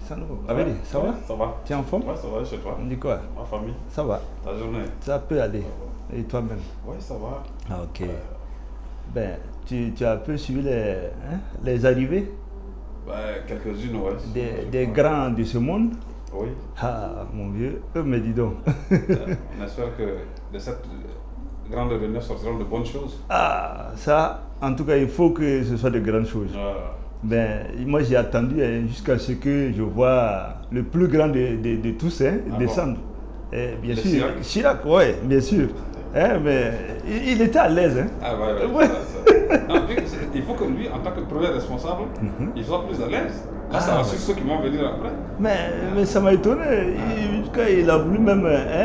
Sanogo, Abedi, ça va? Ça va. Tu es en forme? Ouais, ça va, chez toi. On dit quoi? Ma famille, Ça va, ta journée. ça peut aller. Et toi-même? Ouais, ça va. Ah, ok. Ben, tu as un peu suivi les arrivées Bah, quelques-unes, ouais. des grands de ce monde? Oui. Ah, mon vieux, mais dis donc. On espère que de cette grande réunion sortiront de bonnes choses. Ah, ça, en tout cas, il faut que ce soit de grandes choses. Ben, moi, j'ai attendu jusqu'à ce que je vois le plus grand de tous descendre. Bon. Bien Le sûr, Chirac, oui, bien sûr. Mais il était à l'aise. Ah ouais. Non, il faut que lui, en tant que premier responsable, il soit plus à l'aise. Là, ça rassure ceux qui vont venir après. Mais ça m'a étonné. Quand il a voulu même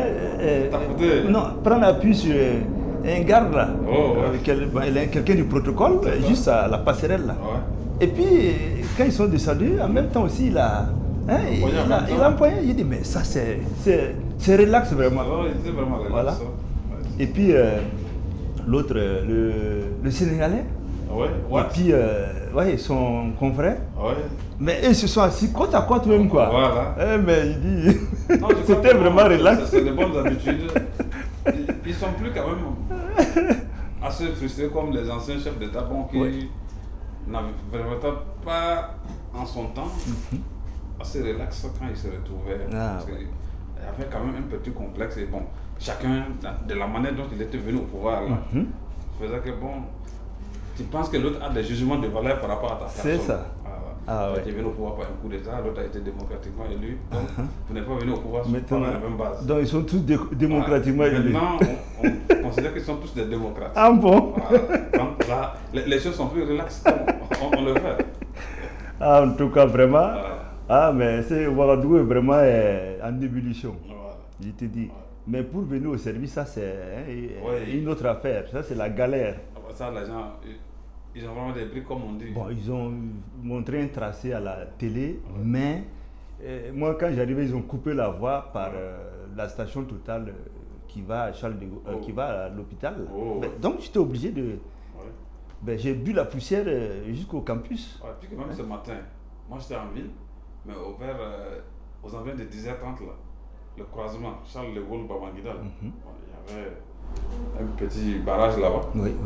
prendre appui sur un garde là. Oh, ouais. Quelqu'un du protocole, juste à la passerelle là. Ouais. Et puis, quand ils sont descendus, en même temps aussi, il a empoigné. Il dit, mais ça, c'est relax vraiment. Alors, il était vraiment relax. Voilà. Ouais. Et puis, l'autre, le Sénégalais. Ouais. Et puis, son confrère. Ouais. Mais ils se sont assis côte à côte même, quoi. Voilà. Mais il dit, c'était vraiment relax. C'est de bonnes habitudes. Ils sont plus quand même assez frustrés comme les anciens chefs d'État qui n'avaient vraiment pas en son temps assez relax quand ils se retrouvaient. Parce qu'il y avait quand même un petit complexe et bon, chacun de la manière dont il était venu au pouvoir là, faisait que bon, tu penses que l'autre a des jugements de valeur par rapport à ta personne. C'est ça. Tu es venu au pouvoir par un coup d'État, l'autre a été démocratiquement élu. Donc, vous n'êtes pas venu au pouvoir sur la même base. Donc ils sont tous démocratiquement élus. Maintenant, on considère qu'ils sont tous des démocrates. Ah bon? Donc là, les choses sont plus relaxes. On le fait. En tout cas, vraiment. Mais c'est Ouagadougou est vraiment en ébullition. Je te dis. Mais pour venir au service, ça c'est une autre affaire. Ça c'est la galère. Ça, les gens, ils ont vraiment des briques comme on dit. Bon, ils ont montré un tracé à la télé, mais moi quand j'arrivais, ils ont coupé la voie par la station Total qui va à qui va à l'hôpital. Donc j'étais obligé de... j'ai bu la poussière jusqu'au campus. Puis que même ce matin, moi j'étais en ville, mais aux environs de 10h30 là, le croisement Charles de Gaulle Babangida, il y avait un petit barrage là-bas.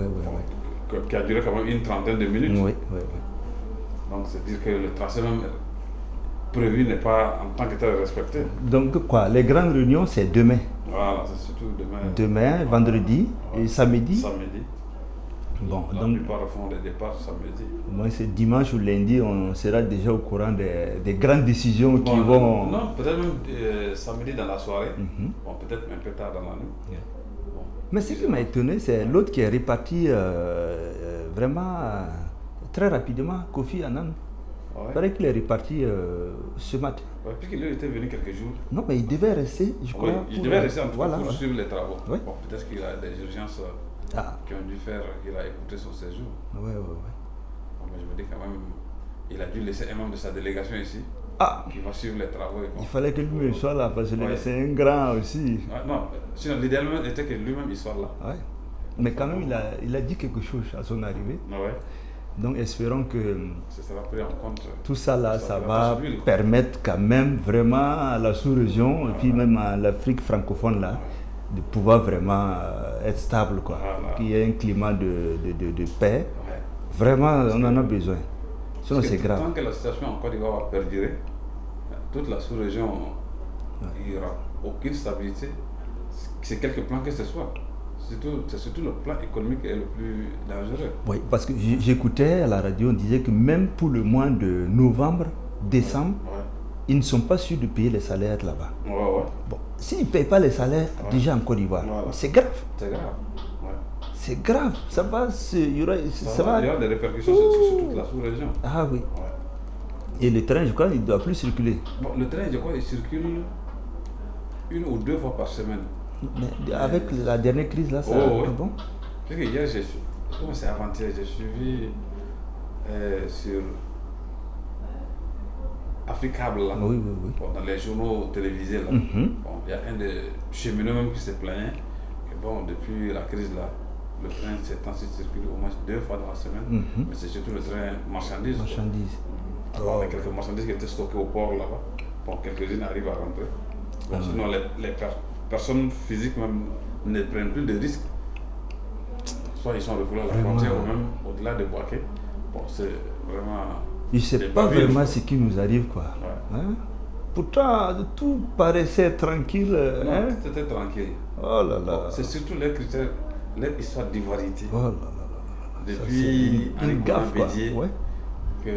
Qui a duré quand même une trentaine de minutes. Donc c'est dire que le tracé même prévu n'est pas en tant que tel respecté. Donc quoi, les grandes réunions c'est demain. Voilà, c'est surtout demain. Demain, vendredi et samedi. Samedi. Bon, la donc plupart font des départs samedi. Moi c'est dimanche ou lundi, on sera déjà au courant des grandes décisions qui vont... Non, peut-être même samedi dans la soirée. Bon, peut-être un peu tard dans la nuit. Mais ce qui m'a étonné, c'est l'autre qui est reparti vraiment très rapidement, Kofi Annan. Il paraît qu'il est reparti ce matin. Puis qu'il était venu quelques jours. Non, mais il devait rester, je crois. Il devait rester en tout cas pour suivre les travaux. Bon, peut-être qu'il a des urgences qui ont dû faire qu'il a écouté son séjour. Bon, mais je me dis quand même, il a dû laisser un membre de sa délégation ici. Qui va suivre les travaux. Il fallait que lui-même soit là parce que c'est un grand aussi. Non, sinon l'idéal était que lui-même il soit là. Mais quand même, il a dit quelque chose à son arrivée. Donc espérons que ça sera pris en compte. Tout ça là, ça va permettre quand même vraiment à la sous-région et puis même à l'Afrique francophone là de pouvoir vraiment être stable quoi. Qu'il y ait un climat de paix. Vraiment, on en a besoin. Sinon c'est grave. Tant que la situation en Côte d'Ivoire va perdurer, toute la sous-région, il n'y aura aucune stabilité. C'est quelque plan que ce soit. C'est surtout le plan économique qui est le plus dangereux. Oui, parce que j'écoutais à la radio, on disait que même pour le mois de novembre, décembre, ils ne sont pas sûrs de payer les salaires là-bas. Bon, s'ils ne payent pas les salaires déjà en Côte d'Ivoire, c'est grave. C'est grave. C'est grave. Ça va, il y aura des répercussions sur toute la sous-région. Ah oui. Et le train, je crois, il ne doit plus circuler. Bon, le train, je crois, il circule 1 ou 2 fois par semaine. Mais avec la dernière crise là, ça bon. Parce que hier, c'est avant-hier, j'ai suivi sur Africable là, bon, dans les journaux télévisés là. Il y a un des cheminots même qui se plaignait que bon, depuis la crise là, le train s'est censé circuler au moins 2 fois dans la semaine, mais c'est surtout le train marchandises. À part les quelques marchandises qui étaient stockées au port là-bas. Bon, quelques-unes arrivent à rentrer. Bon, sinon, les personnes physiques même ne prennent plus de risques. Soit ils sont refoulés à la frontière ou même au-delà de Boaké. Bon, c'est vraiment... Je ne sais pas vraiment ce qui nous arrive, quoi. Ouais. Hein? Pourtant, tout paraissait tranquille. Non, hein? c'était tranquille. Oh là là. Bon, c'est surtout les critères, leur histoire d'ivoirité. Oh là là là. Depuis une gaffe, quoi. Ouais. Que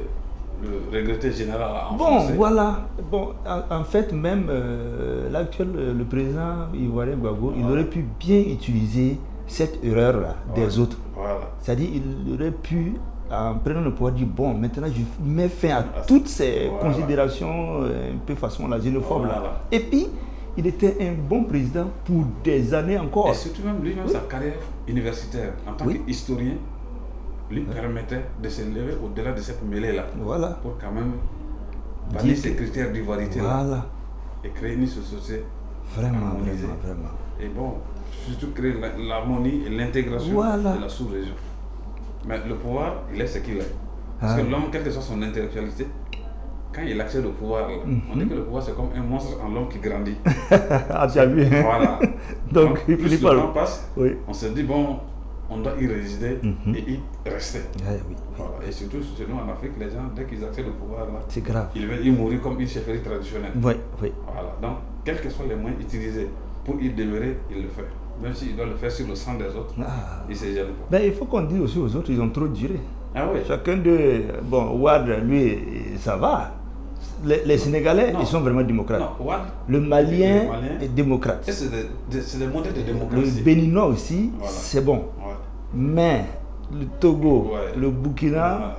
le regretté général a enfoncé. Bon, voilà. Bon, en fait, même l'actuel, le président ivoirien Gbagbo, il aurait pu bien utiliser cette erreur-là des autres. Voilà. C'est-à-dire, il aurait pu, en prenant le pouvoir, dire bon, maintenant je mets fin à toutes ces considérations un peu façon la xénophobe là. Et puis, il était un bon président pour des années encore. Et surtout même lui-même, sa carrière universitaire en tant qu'historien lui permettait de se lever au-delà de cette mêlée-là. Voilà. Pour quand même bannir ces critères d'ivoirité là. Et créer une société harmonisée. Vraiment. Et bon, surtout créer l'harmonie et l'intégration de la sous-région. Mais le pouvoir, il est ce qu'il est. Parce que l'homme, quelle que soit son intellectualité, quand il accède au pouvoir, on dit que le pouvoir c'est comme un monstre en l'homme qui grandit. Ah, tu as vu, hein? Voilà. Donc plus le temps passe, on se dit, bon, on doit y résider et y rester. Voilà. Et surtout, chez nous en Afrique, les gens, dès qu'ils accèdent au pouvoir, là, c'est grave. Ils veulent y mourir comme une chefferie traditionnelle. Oui. Voilà. Donc, quels que soient les moyens utilisés pour y demeurer, il le fait. Même s'il doit le faire sur le sang des autres, il ne se gêne pas. Ben, il faut qu'on dise aussi aux autres, ils ont trop duré. Ah oui. Chacun de... Bon, Ouad, lui, ça va. Les Sénégalais, ils sont vraiment démocrates. Non, Ouad, le Malien est démocrate. C'est des modèles de démocratie. Le Béninois aussi, c'est bon. Mais le Togo, le Burkina,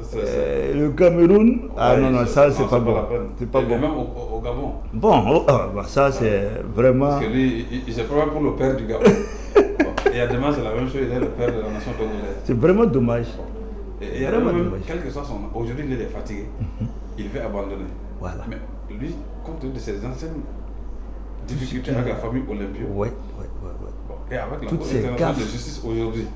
le Cameroun, non, ça c'est pas bon. C'est pas bon. Même au Gabon. Bon, ça c'est vraiment... Parce que lui, il se prend pour le père du Gabon. Et à demain, c'est la même chose, il est le père de la nation togolaise. C'est vraiment dommage. Et vraiment dommage. Quel que soit son... Aujourd'hui, il est fatigué. Il veut abandonner. Voilà. Mais lui, compte tenu de ses anciennes difficultés avec la famille Olympio, bon, et avec la Cour internationale de justice aujourd'hui,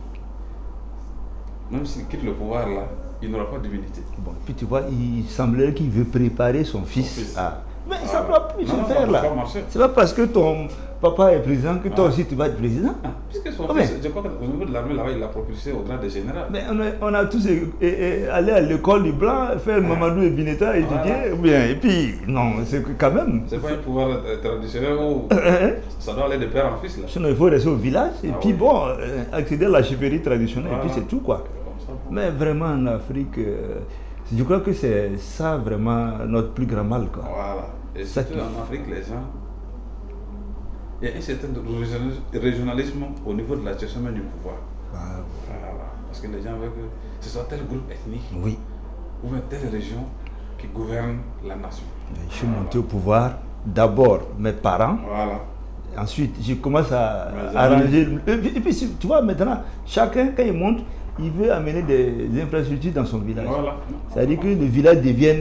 même s'il quitte le pouvoir là, il n'aura pas d'immunité. Bon, puis tu vois, il semblerait qu'il veut préparer son fils à... Mais ça ne doit plus se faire là. C'est pas parce que ton papa est président que toi aussi tu vas être président. Puisque son fils, je crois qu'au niveau de l'armée là-bas, il l'a propulsé au grade de général. Mais on a tous allé à l'école du blanc, faire Mamadou et Bineta, étudier, bien. Et puis, non, c'est quand même... C'est pas un pouvoir traditionnel où ça doit aller de père en fils là. Sinon, il faut rester au village et puis bon, accéder à la chefferie traditionnelle et puis c'est tout quoi. Mais vraiment en Afrique, je crois que c'est ça vraiment notre plus grand mal quoi. Voilà. Et surtout en Afrique, les gens, il y a un certain régionalisme au niveau de la gestion du pouvoir. Voilà. Parce que les gens veulent que ce soit tel groupe ethnique ou telle région qui gouverne la nation. Je suis monté au pouvoir, d'abord mes parents. Voilà. Ensuite, je commence à arranger. Et puis, tu vois, maintenant, chacun, quand il monte, il veut amener des infrastructures dans son village. Voilà. C'est-à-dire que le village devienne...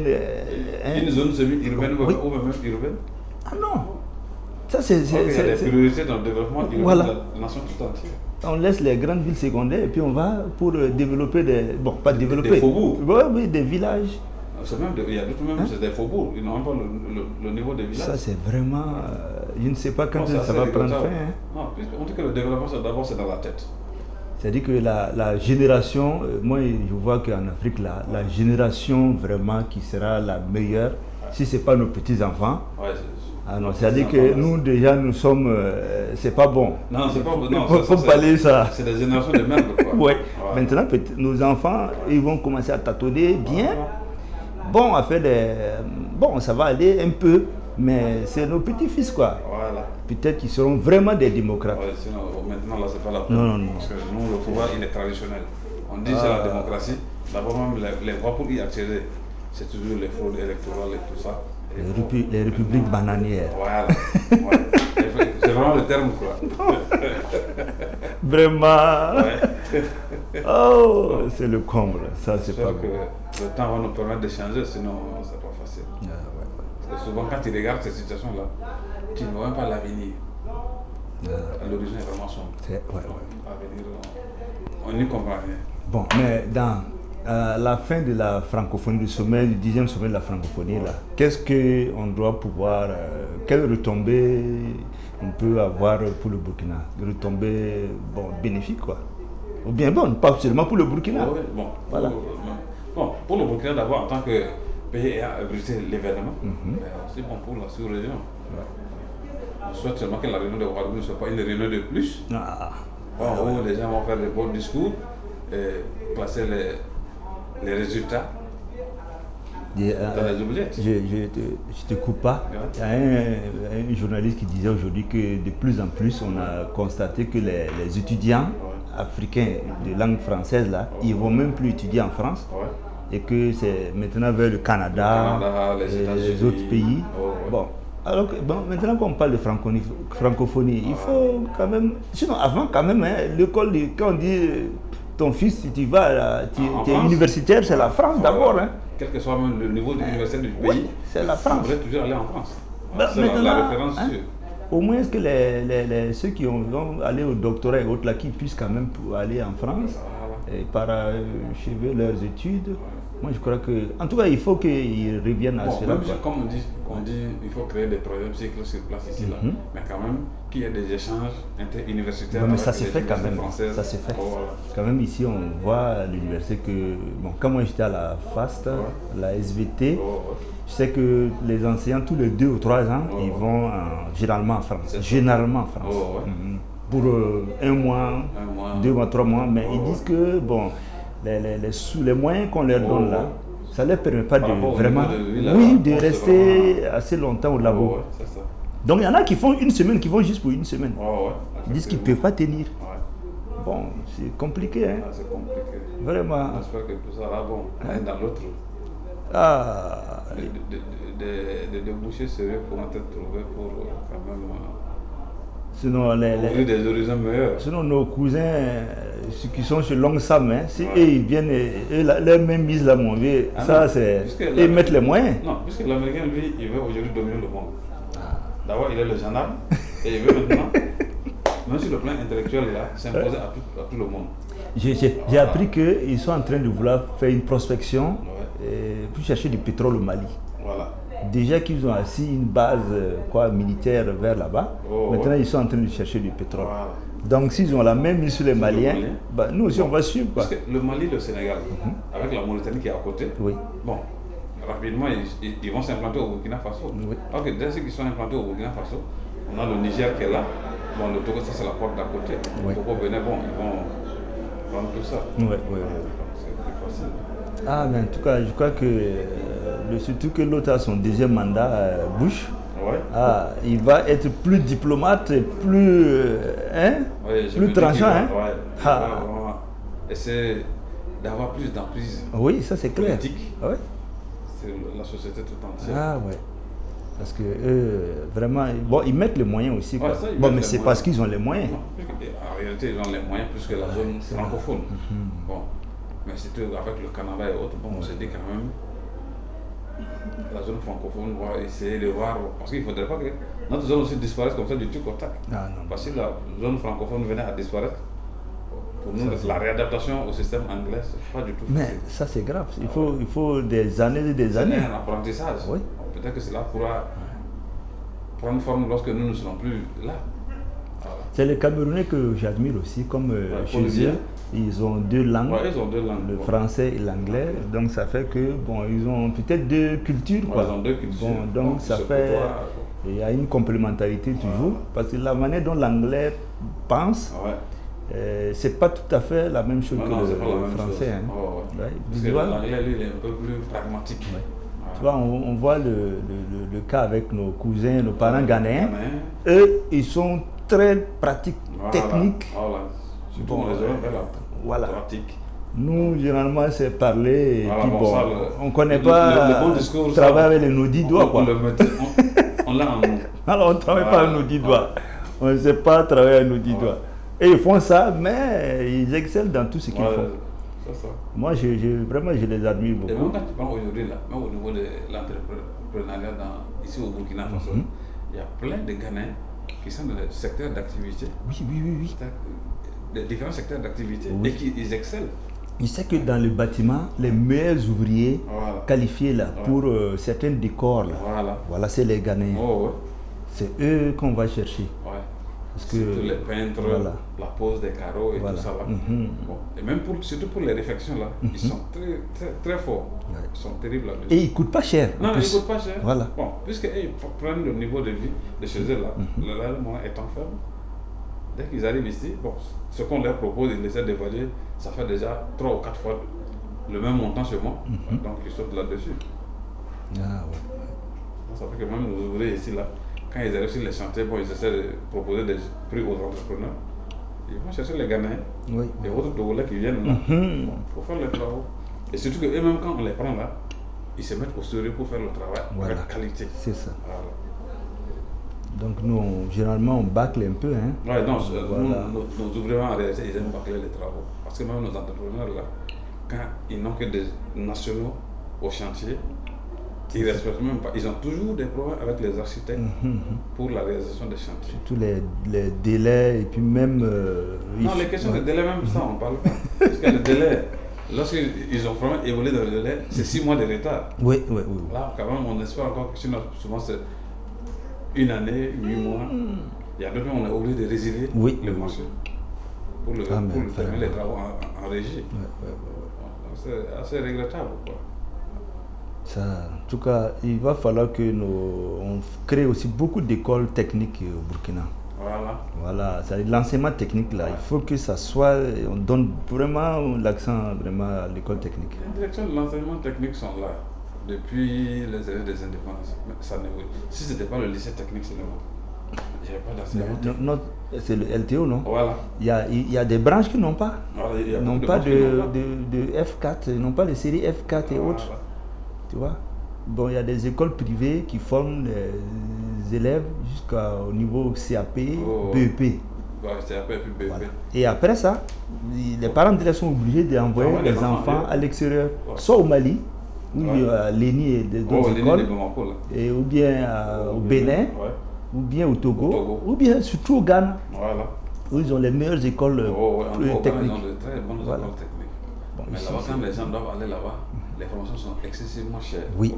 une zone semi-urbaine ou même urbaine. Ah non. Ça, c'est... Il y a des priorités dans le développement de la nation tout entière. On laisse les grandes villes secondaires et puis on va pour développer des... Bon, pas développer. Des faubourgs. Oui, des villages. Il y a d'autres même, c'est des faubourgs. Ils n'ont pas le niveau des villages. Ça, c'est vraiment... je ne sais pas quand ça va prendre fin. Non, on dit que le développement, d'abord, c'est dans la tête. C'est-à-dire que la génération, moi je vois qu'en Afrique, la génération vraiment qui sera la meilleure, si ce n'est pas nos petits-enfants, c'est-à-dire que nous déjà nous sommes, c'est pas bon. Non, c'est pas bon. Il faut balayer ça. C'est des générations de merde quoi. Maintenant nos enfants, ils vont commencer à tâtonner bien. Bon, à faire des... Bon, ça va aller un peu, mais c'est nos petits-fils quoi. Voilà. Peut-être qu'ils seront vraiment des démocrates. Sinon, maintenant, là, c'est pas la peine. Non. Parce que nous, le pouvoir, il est traditionnel. On dit que c'est la démocratie. D'abord, même les voies pour y accéder, c'est toujours les fraudes électorales et tout ça. Et les républiques bananières. Voilà. C'est vraiment le terme, quoi. Vraiment. Oh, c'est le comble. Ça, c'est pas bon. Que le temps va nous permettre de changer, sinon, c'est pas facile. Parce que souvent, quand tu regardes ces situations-là, tu ne vois même pas l'avenir. L'horizon est vraiment sombre. L'avenir, on n'y comprend rien. Bon, mais dans À la fin de la francophonie, du sommet, du 10e sommet de la francophonie, là, qu'est-ce qu'on doit pouvoir, quelles retombées on peut avoir pour le Burkina? Des retombées bénéfiques, quoi. Ou bien bon, pas seulement pour le Burkina. Oui, bon, voilà. Pour le Burkina d'abord, en tant que pays ayant abrité l'événement, mais aussi bon pour la sous-région. On souhaite seulement que la réunion de Ouagadougou ne soit pas une réunion de plus. Où les gens vont faire des bons discours et placer les résultats dans les oubliettes. Je te coupe pas. Il y a un journaliste qui disait aujourd'hui que de plus en plus, on a constaté que les étudiants africains de langue française, là, ils ne vont même plus étudier en France. Et que c'est maintenant vers le Canada, les autres pays. Bon, alors que, maintenant qu'on parle de francophonie, il faut quand même... Sinon, avant quand même, l'école, quand on dit ton fils, si tu vas, tu es universitaire, c'est la France d'abord. Quel que soit même le niveau d'université du pays, c'est la France. On devrait toujours aller en France. C'est la référence sûre. Au moins que ceux qui vont aller au doctorat et autres là, qui puissent quand même aller en France et parachever leurs études. Moi je crois que, en tout cas il faut qu'ils reviennent à cela. Même comme on dit, il faut créer des programmes cycles sur place ici là, mais quand même qu'il y ait des échanges interuniversitaires. Mais ça se fait quand même, ça se fait. Quand même ici on voit à l'université que, quand moi j'étais à la FAST, la SVT, je sais que les enseignants tous les 2 ou 3 ans, ils vont généralement en France. Généralement en France. Pour 1 mois, 2 mois, 3 mois, mais ils disent que les moyens qu'on leur donne là, ça ne leur permet pas de vraiment de rester assez longtemps au labo. Donc il y en a qui font une semaine, qui vont juste pour une semaine. Ils disent qu'ils ne peuvent pas tenir. Bon, c'est compliqué. C'est compliqué. Vraiment. J'espère que tout ça va dans l'autre. Des débouchés sérieux pourront être trouvés pour quand même sinon, ouvrir des horizons meilleurs. Sinon nos cousins ceux qui sont chez Long Sam, si eux ils viennent, leur même mise là mon vieux, ça c'est, ils mettent les moyens. Non, puisque l'Américain lui, il veut aujourd'hui dominer le monde. D'abord il est le gendarme et il veut maintenant, même sur le plan intellectuel là, s'imposer à tout le monde. J'ai appris qu'ils sont en train de vouloir faire une prospection pour chercher du pétrole au Mali. Voilà. Déjà qu'ils ont assis une base militaire vers là-bas, maintenant ils sont en train de chercher du pétrole. Voilà. Donc s'ils ont la même mise sur les Maliens, nous aussi on va suivre. Parce que le Mali, le Sénégal, avec la Mauritanie qui est à côté, rapidement ils vont s'implanter au Burkina Faso. Alors que dès ceux qui sont implantés au Burkina Faso, on a le Niger qui est là, le Togo ça c'est la porte d'à côté. Le Togo venait, ils vont prendre tout ça. C'est plus facile. Mais en tout cas, je crois que surtout que l'autre a son deuxième mandat, Bush, il va être plus diplomate, plus tranchant. Essayer d'avoir plus d'emprise. Oui, ça c'est clair. Politique. C'est la société tout entière. Parce que vraiment, ils mettent les moyens aussi. Mais c'est parce qu'ils ont les moyens. En réalité, ils ont les moyens plus que la zone francophone. Mais surtout avec le Canada et autres, on se dit quand même la zone francophone va essayer de voir, parce qu'il ne faudrait pas que notre zone aussi disparaisse comme ça du tout au tac. Parce que la zone francophone venait à disparaître. Pour nous, la réadaptation au système anglais, c'est pas du tout facile. Mais ça c'est grave, il faut des années et des années. C'est un apprentissage. Peut-être que cela pourra prendre forme lorsque nous ne serons plus là. C'est les Camerounais que j'admire aussi, comme chez eux, ils ont 2 langues, le français et l'anglais, donc ça fait que ils ont peut-être 2 cultures. Ils ont 2 cultures. Donc ça fait, il y a une complémentarité toujours, parce que la manière dont l'anglais pense, c'est pas tout à fait la même chose que le français. Parce que l'anglais, lui, il est un peu plus pragmatique. Tu vois, on voit le cas avec nos cousins, nos parents ghanéens. Eux, ils sont très pratiques, techniques. Pratique. Nous, généralement, c'est parler et puis on ne connaît pas travailler avec les nos 10 doigts. On l'a en nous. Alors, on ne travaille pas avec nos 10 doigts. On ne sait pas travailler avec nos 10 doigts. Et ils font ça, mais ils excellent dans tout ce qu'ils font. Ça. Moi, vraiment, je les admire beaucoup. Et même quand tu prends aujourd'hui, même au niveau de l'entrepreneuriat ici au Burkina Faso, il y a plein de Ghanéens qui sont dans des secteurs d'activité. Oui. Des différents secteurs d'activité et qui ils excellent. Je sais que dans le bâtiment, les meilleurs ouvriers qualifiés là, pour certains décors, là, voilà c'est les Ghanéens. C'est eux qu'on va chercher. Parce que les peintres, la pose des carreaux et tout ça là. Bon. Et même surtout pour les réfections là, ils sont très, très, très forts. Ils sont terribles là-dessus. Et ils ne coûtent pas cher. Non, ils ne coûtent pas cher. Voilà. Bon, puisqu'ils prennent le niveau de vie de chez eux là, le moyen étant faible, dès qu'ils arrivent ici, bon, ce qu'on leur propose, ils essaient d'évaluer, ça fait déjà 3 ou 4 fois le même montant chez moi. Donc ils sautent là-dessus. Ça fait que même nos ouvriers ici là, quand ils arrivent sur les chantiers, bon, ils essaient de proposer des prix aux entrepreneurs. Ils vont chercher les Ghanéens et autres Togolais qui viennent là pour faire les travaux. Et surtout qu'eux-mêmes, quand on les prend là, ils se mettent au sérieux pour faire le travail avec qualité. C'est ça. Donc nous, généralement, on bâcle un peu. Hein. Ouais, non, nos ouvriers en réalité, ils aiment bâcler les travaux. Parce que même nos entrepreneurs là, quand ils n'ont que des nationaux au chantier, ils ne respectent même pas. Ils ont toujours des problèmes avec les architectes pour la réalisation des chantiers. Surtout les délais et puis même... non, les questions de délai, même ça, on ne parle pas. Parce que les délais, lorsqu'ils ont vraiment évolué dans le délai, c'est 6 mois de retard. Oui. Là, quand même, on espère encore que sinon, souvent c'est 1 année, 8 mois. Il y a d'autres, on est obligé de résilier le marché pour terminer les travaux en régie. C'est assez regrettable, quoi. Ça, en tout cas, il va falloir que on crée aussi beaucoup d'écoles techniques au Burkina. Voilà, l'enseignement technique là, il faut que ça soit, on donne vraiment l'accent vraiment à l'école technique. Les directions de l'enseignement technique sont là depuis les années des indépendances. Ça si ce n'était pas le lycée technique, c'est il n'y avait pas d'enseignement technique. C'est le LTO, non? Voilà. Il y a des branches qui n'ont pas. Ils n'ont pas de F4, ils n'ont pas les séries F4 et autres. Tu vois? Bon, il y a des écoles privées qui forment les élèves jusqu'au niveau CAP, BEP. CAP et puis BEP. Voilà. Et après ça, les parents d'élèves sont obligés d'envoyer les enfants à l'extérieur, soit au Mali, où il y a l'ENI et d'autres écoles, et ou bien au Bénin, ou bien au Togo, ou bien surtout au Ghana, où ils ont les meilleures écoles techniques. Ils ont de très bonnes écoles techniques. Bon, mais là-bas, quand les gens doivent aller là-bas, les formations sont excessivement chères. Oui.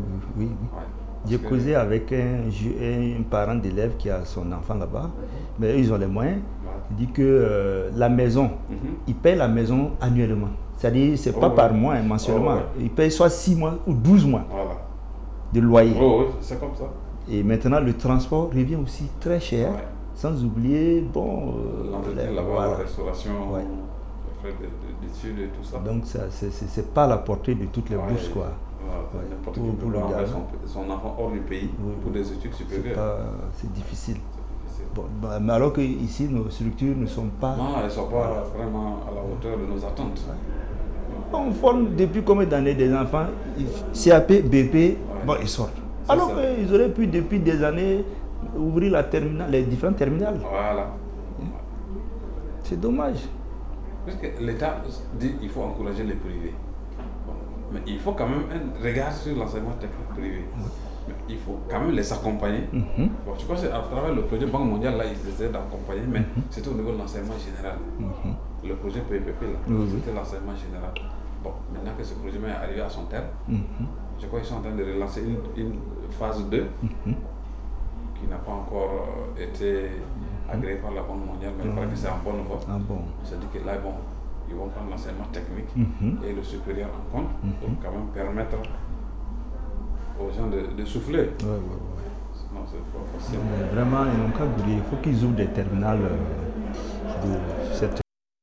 J'ai causé avec un parent d'élève qui a son enfant là-bas, mais eux, ils ont les moyens. Il dit que la maison, ils payent la maison annuellement. C'est-à-dire, ce n'est pas par mois, mensuellement. Ils payent soit 6 mois ou 12 mois de loyer. C'est comme ça. Et maintenant, le transport revient aussi très cher, sans oublier, l'entretien là-bas, la restauration. D'études et tout ça. Donc c'est pas à la portée de toutes les bourses quoi. N'importe qui peut envoyer son enfant hors du pays pour des études supérieures. C'est difficile. Bon, mais alors que ici nos structures ne sont pas. Non, elles ne sont pas vraiment à la hauteur de nos attentes. On forme depuis combien d'années des enfants CAP, BP, ils sortent. Alors qu'ils auraient pu depuis des années ouvrir la terminale, les différentes terminales. C'est dommage. Parce que l'État dit qu'il faut encourager les privés. Mais il faut quand même un regard sur l'enseignement technique privé. Mais il faut quand même les accompagner. Bon, je crois que c'est à travers le projet Banque mondiale, là, ils essaient d'accompagner, mais c'était au niveau de l'enseignement général. Le projet PPP, là, c'était l'enseignement général. Bon, maintenant que ce projet est arrivé à son terme, je crois qu'ils sont en train de relancer une phase 2 qui n'a pas encore été agréé par la Banque mondiale, mais il paraît que c'est en bonne voie. C'est-à-dire que là, ils vont prendre l'enseignement technique et le supérieur en compte pour quand même permettre aux gens de souffler. Sinon, c'est pas facile. Vraiment, ils n'ont qu'à briller. Il faut qu'ils ouvrent des terminales de cette...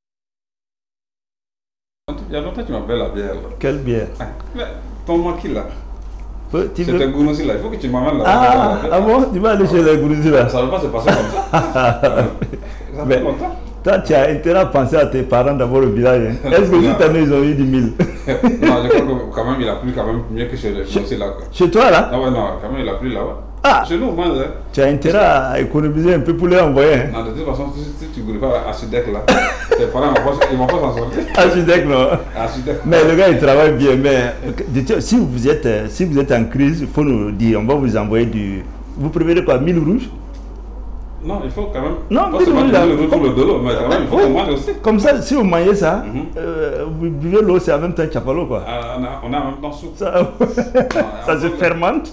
Il y a longtemps que tu m'appelles la bière. Là. Quelle bière? Ton maquis là. C'est un Gourouzi là, il faut que tu m'amènes là. Ah bon? Tu vas aller chez les Gourouzi là? Ça ne va pas se passer comme ça. Ça fait longtemps. Toi, tu as intérêt à penser à tes parents d'abord au village. Hein. Est-ce que cette année, ils ont eu 10 000? Non, je crois que quand même, il a plu quand même mieux que chez les Gourouzi là. Chez toi là? Ah ouais, non, quand même, il a plu là-bas. Chez nous, moi, tu as intérêt à économiser un peu pour les envoyer. Hein. Non, de toute façon, si tu ne goûtes pas à Sudec là, tes parents ils vont pas s'en sortir. À Sudec, non. À Sudec. Mais le gars, il travaille bien. Mais si vous êtes en crise, il faut nous dire, on va vous envoyer du... Vous préférez quoi? 1000 rouges? Non, il faut quand même. Non, pas seulement le retour de l'eau, mais quand même, il faut qu'on mange aussi. Comme ça, si vous mangez ça, vous buvez l'eau, c'est en même temps chapalo, quoi. On a en même temps soupe. Ça se fermente.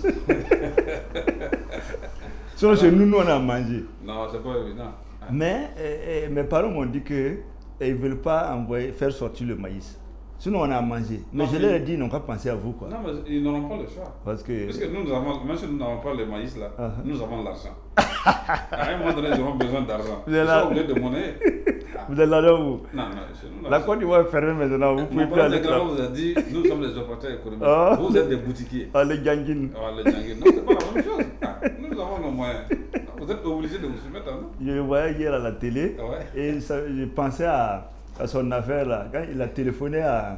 Sinon, chez nous, on a mangé. Non, c'est pas évident. Mais mes parents m'ont dit qu'ils ne veulent pas faire sortir le maïs. Sinon, on a mangé. Mais je leur ai dit, ils n'ont pas pensé à vous, quoi. Non, mais ils n'auront pas le choix. Parce que nous avons, même si nous n'avons pas le maïs là, nous avons l'argent. À un moment donné, ils auront besoin d'argent. Ils sont obligés de monnaie. Vous êtes là, vous? Non, chez nous. La Côte d'Ivoire est fermée maintenant. Vous pouvez plus aller là. Vous a dit, nous sommes des opérateurs économiques. Vous êtes des boutiquiers. Les ganguines. Les ganguines. Non, c'est pas la même chose. Nous avons nos moyens. Vous êtes obligés de vous soumettre à nous. Je le voyais hier à la télé. Et je pensais à son affaire là. Quand il a téléphoné à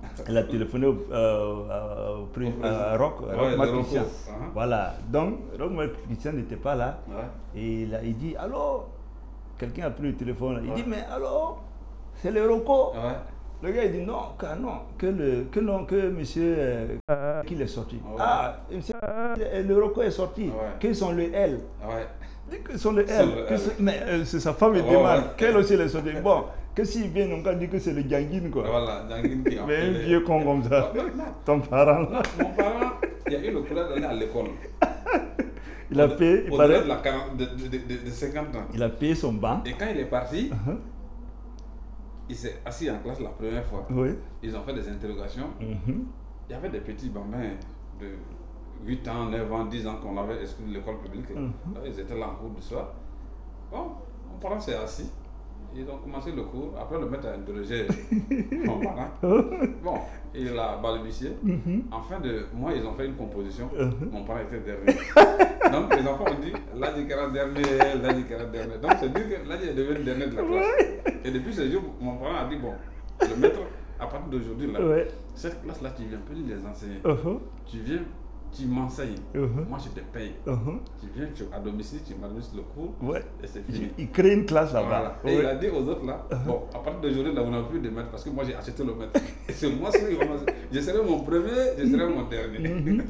Roch Christian. Voilà. Donc, Roch Christian n'était pas là. Et il dit, allô? Quelqu'un a pris le téléphone. Il dit, mais allô? C'est le Rocco. Le gars, il dit, non, que monsieur qu'il est sorti. Ah, monsieur, le Rocco est sorti. Quels sont les L? Ils sont les L. Mais c'est sa femme, il demande. Quel aussi est sorti? Bon. Que s'il vient, on dit que c'est le ganguine, quoi. Voilà, ganguine qui a mais un vieux con comme ça. Ton parent. Non, mon parent, il a eu le courage d'aller à l'école. Il a payé. Au-delà de 50 ans. Il a payé son banc. Et quand il est parti, il s'est assis en classe la première fois. Ils ont fait des interrogations. Il y avait des petits bambins de 8 ans, 9 ans, 10 ans qu'on avait exclu de l'école publique. Ils étaient là en cours du soir. Bon, mon parent s'est assis. Ils ont commencé le cours. Après, le maître a interrogé mon parent. Bon, il a balbutié. En fin de mois, ils ont fait une composition. Mon parent était dernier. Donc, les enfants ont dit Ladji Kara dernier, Ladji Kara dernier. Donc, c'est dire que Ladji est devenu dernier de la classe. Et depuis ce jour, mon parent a dit bon, le maître, à partir d'aujourd'hui, cette classe-là, tu viens plus les enseigner. Tu viens. Tu m'enseignes, moi je te paye. Tu viens à domicile, tu m'administres le cours, et c'est fini. Il crée une classe là-bas. Et il a dit aux autres là, bon, à partir d'aujourd'hui, là, vous n'avez plus de maître parce que moi j'ai acheté le maître. Et c'est moi celui qui va je serai mon premier, je serai mon dernier.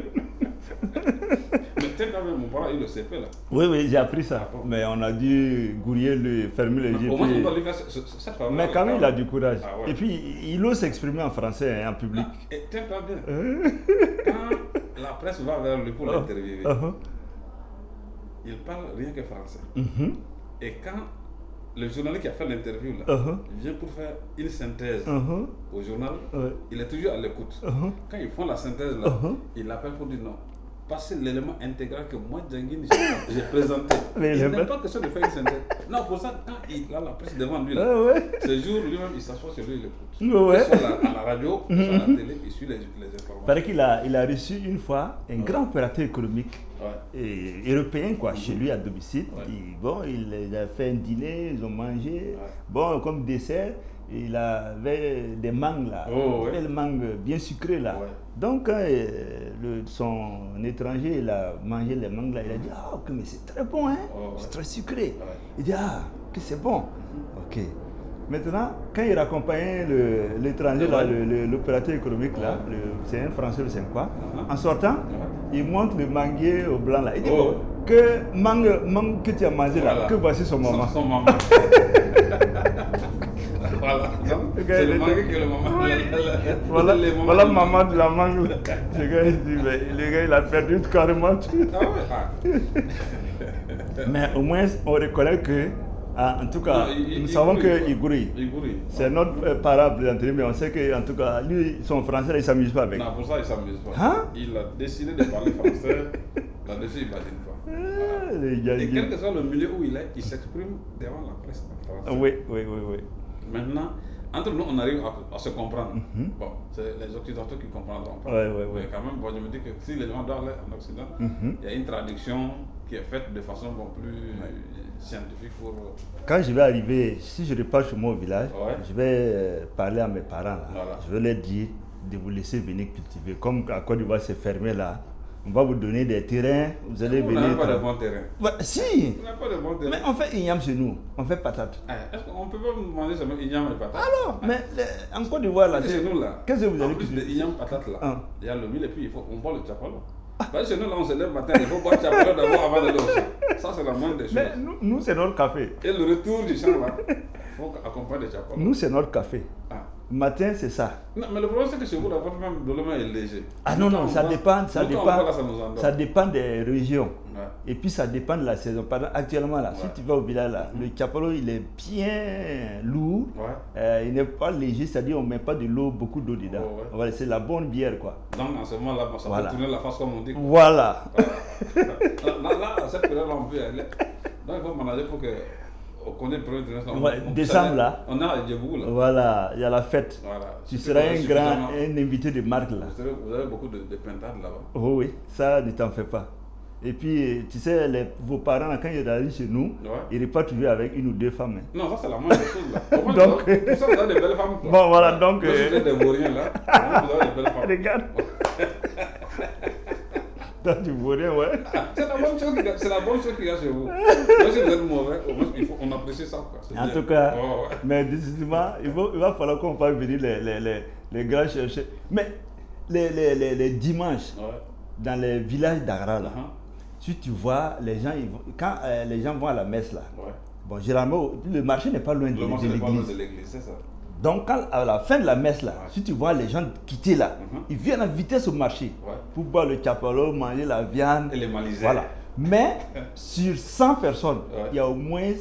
Mais quand même, mon parent, il le CP là. Oui, j'ai appris ça. Mais on a dû fermer les yeux. Au moins, on doit lui faire cette femme. Mais quand même, il a du courage. Et puis, il ose s'exprimer en français, en public. Et tiens-toi bien. Quand la presse va vers lui pour l'interviewer, il parle rien que français. Et quand le journaliste qui a fait l'interview vient pour faire une synthèse au journal, il est toujours à l'écoute. Quand ils font la synthèse là, il l'appelle pour dire non. Passer l'élément intégral que moi, Djangin, j'ai présenté. Il n'est pas question de faire une synthèse. Non, pour ça, quand il a la presse devant lui, ce jour, lui-même, il s'assoit sur lui, il écoute. Il soit à la radio, il soit à la télé, il suit les informations. Il paraît qu'il a reçu une fois un grand opérateur économique européen chez lui à domicile. Il a fait un dîner, ils ont mangé. Bon, comme dessert, il avait des mangues là, des mangues bien sucrées là. Donc quand son étranger il a mangé les mangues là, il a dit mais c'est très bon hein, c'est très sucré. Il dit que c'est bon. Ok. Maintenant, quand il accompagnait l'étranger là, l'opérateur économique là, c'est un Français, c'est quoi? En sortant, il montre le manguier au blanc là. Il dit que mangue que tu as mangé là, que voici son maman. Son maman. Voilà, c'est le mangue que le maman. Voilà maman de la mangue. Le gars il a perdu carrément. Mais au moins on reconnaît que, en tout cas, nous savons qu'il grouille. C'est notre parent présenté, mais on sait qu'en tout cas, lui, son français, il ne s'amuse pas avec. Non, pour ça, il ne s'amuse pas. Il a décidé de parler français, là-dessus, il ne badine pas. Et quel que soit le milieu où il est, il s'exprime devant la presse en français. Oui. Maintenant, entre nous, on arrive à se comprendre. Bon, c'est les Occidentaux qui comprendront pas. Mais quand même, je me dis que si les gens doivent aller en Occident, il y a une traduction qui est faite de façon plus scientifique pour... Quand je vais arriver, si je repars chez moi au village, je vais parler à mes parents. Là. Je vais leur dire de vous laisser venir cultiver. Comme à Côte d'Ivoire, c'est fermé là. On va vous donner des terrains, vous allez venir... On n'a pas de bons terrains. Si. On n'a pas de bons terrains. Mais on fait igname chez nous, on fait patate. Est-ce qu'on ne peut pas vous demander seulement igname et patate? Alors, mais en Côte d'Ivoire là, chez nous là, qu'est-ce que vous allez cultiver? En plus de igname patate là, il y a le mil et puis on boit le tchapalo. Bah, chez nous, là, on se lève le matin, il faut boire Chapelot d'abord avant d'aller au champ. Ça, c'est la moindre des choses. Mais nous c'est notre café. Et le retour du champ, là, il faut accompagner de Chapelot. Nous, c'est notre café. Ah. Matin, c'est ça. Non, mais le problème, c'est que chez vous, la votre même Dolomien est léger. Ah non, non, ça dépend, ça dépend des régions. Ouais. Et puis ça dépend de la saison. Actuellement, là, si tu vas au village, là, le Chapelot, il est bien lourd. Ouais. Il n'est pas léger, c'est-à-dire on ne met pas de l'eau, beaucoup d'eau dedans. Ouais. Voilà, c'est la bonne bière, quoi. Donc, en ce moment-là, ça peut tourner la face comme on dit. Quoi. Voilà. Là, à cette période-là, on peut aller. Donc, il faut manager pour que... On connaît le premier trimestre. Décembre, là. On a à Djebou, là. Voilà, il y a la fête. Voilà. Tu seras un invité de marque, là. Vous avez beaucoup de pintades là-bas. Oh, oui, ça, ne t'en fais pas. Et puis, tu sais, vos parents, quand ils arrivent chez nous, ils repartent toujours avec une ou deux femmes. Hein. Non, ça, c'est la moindre des choses, là. Donc, pour ça, vous avez des belles femmes. Quoi. Bon, voilà, donc... Vous avez des vauriens, là. Vous avez des belles femmes. Regarde. Dans du vaurien, ouais. C'est la bonne chose qu'il y a chez vous. Même si vous êtes mauvais, au moins, on apprécie ça. Quoi. En tout cas, mais décidément, il va falloir qu'on fasse venir les grands chercheurs. Mais les dimanches, dans les villages d'Agra, là, si tu vois, les gens, quand les gens vont à la messe, là, bon, généralement, le marché n'est pas loin de l'église. C'est ça. Donc, à la fin de la messe, là, si tu vois les gens quitter là, ils viennent en vitesse au marché pour boire le Chapelot, manger la viande. Et les malisés. Voilà. Mais sur 100 personnes, il y a au moins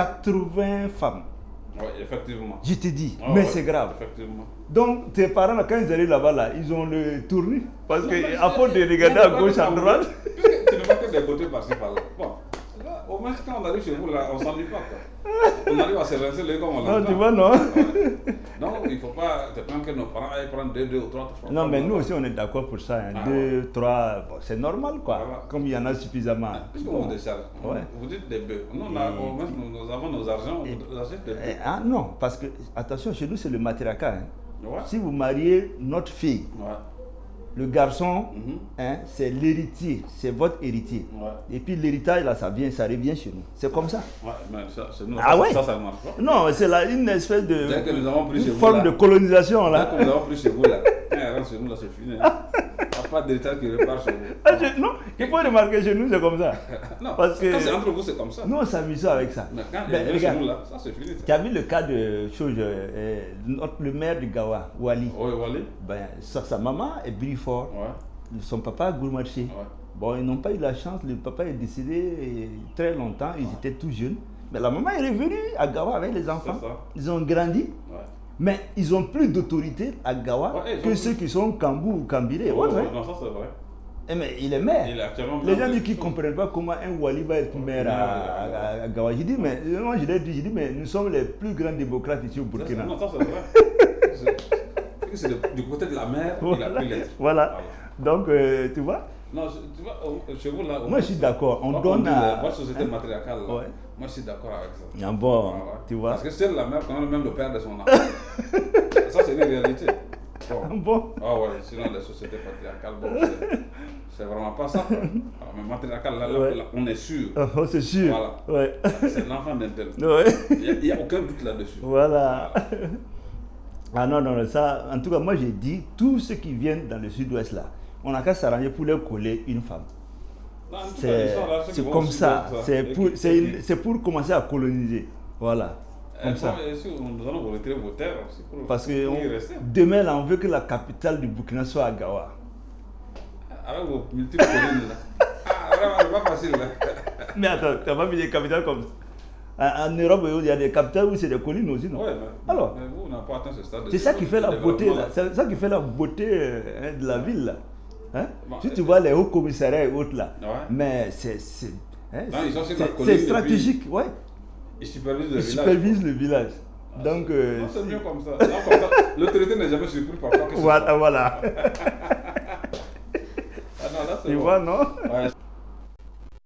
80 femmes. Oui, effectivement. Je te dis, mais c'est grave. Effectivement. Donc, tes parents, là, quand ils arrivent là-bas, là, ils ont le tourné. Parce qu'à force de regarder à gauche, à droite. Tu ne vois que des beautés par-ci, par-là. Bon. Au moins, quand on arrive chez vous, là, on ne s'ennuie pas. Quoi. On arrive à se rincer les comme on l'entend. Non, tu vois, non. Non, il ne faut pas te prendre que nos parents aillent prendre 2 ou 3 fois. Non, mais nous aussi, on est d'accord pour ça. 2, 3, bon, c'est normal, quoi. Voilà. Comme il y en a suffisamment. Puisque vous déchargez, vous dites des bœufs. Nous, là, au moins, nous avons nos argents, on achète des bœufs. Ah non, parce que, attention, chez nous, c'est le matriarcat. Hein. Si vous mariez notre fille, le garçon, c'est l'héritier, c'est votre héritier. Et puis l'héritage, là, ça revient chez nous. C'est comme ça. Mais ça, nous, ça ne marche pas. Non, c'est une espèce de forme de colonisation. Là. Dès que nous avons pris chez vous, là, quand elle rentre chez nous, là, c'est fini. Il n'y a pas d'héritage qui repart chez vous. Non, il faut remarquer chez nous, c'est comme ça. Non, parce que quand c'est entre vous, c'est comme ça. Nous, on s'amuse avec ça. Mais quand il vient chez nous, là, ça, c'est fini. Tu as vu le cas de chose, le maire du Gawa, Wali. Oui, Wali. Ben, sa maman est Brifort. Son papa, Gourmarché. Bon, ils n'ont pas eu la chance. Le papa est décédé très longtemps. Ils étaient tout jeunes. Mais la maman est revenue à Gawa avec les enfants. Ils ont grandi. Mais ils ont plus d'autorité à Gawa que ceux qui sont Kambou ou Kambiré. Non, ça c'est vrai. Mais il est maire. Les gens disent qu'ils ne comprennent pas comment un Wali va être maire à Gawa. Je dis, mais moi je l'ai dit, mais nous sommes les plus grands démocrates ici au Burkina. Non, ça c'est vrai. C'est du côté de la mer qu'il a pu l'être. Voilà. Donc, tu vois. Non, tu vois, chez vous là. Moi je suis d'accord. On donne à. Votre société matriarcale là. Moi je suis d'accord avec ça. Ah bon, tu vois. Parce que c'est la mère quand même le père de son enfant. Ça c'est une réalité. Bon. Ah ouais, sinon les sociétés patriarcales, bon, c'est vraiment pas ça. Mais matriarcal, là, on est sûr. Oh, c'est sûr. Voilà. C'est l'enfant d'un tel. Il n'y a aucun doute là-dessus. Voilà. Ah non, non, ça, en tout cas, moi j'ai dit, tous ceux qui viennent dans le sud-ouest là, on n'a qu'à s'arranger pour leur coller une femme. C'est comme ça. C'est pour commencer à coloniser. Voilà. Comme ça. Nous allons vous retirer vos terres. Parce que demain, là, on veut que la capitale du Burkina soit à Gawa. Avec vos multiples collines là. Ah, vraiment, c'est pas facile là. Mais attends, tu n'as pas mis des capitales comme ça. En Europe, il y a des capitales où c'est des collines aussi, non? Oui, mais, alors, mais vous n'avez pas atteint ce stade. C'est ça qui fait la beauté, là. C'est ça qui fait la beauté de la ville, là. Hein? Bon, si tu vois les hauts commissariats et autres, là. Mais c'est stratégique, ouais. Ils supervisent le village. Donc, c'est mieux comme ça. L'autorité n'est jamais surprise par quoi que ce soit. Voilà. Ah non, là, tu vois, non?